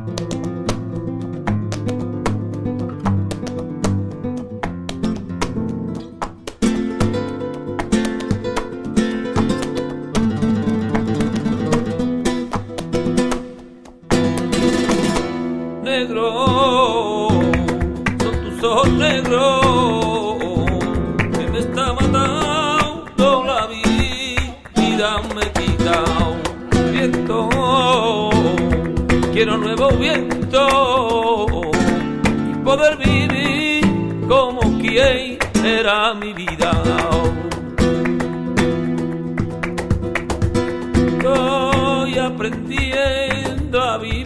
Negro, son tus ojos negros que me está matando la vida, me quita un viento, quiero nuevo viento y poder vivir como quien era mi vida. Estoy aprendiendo a vivir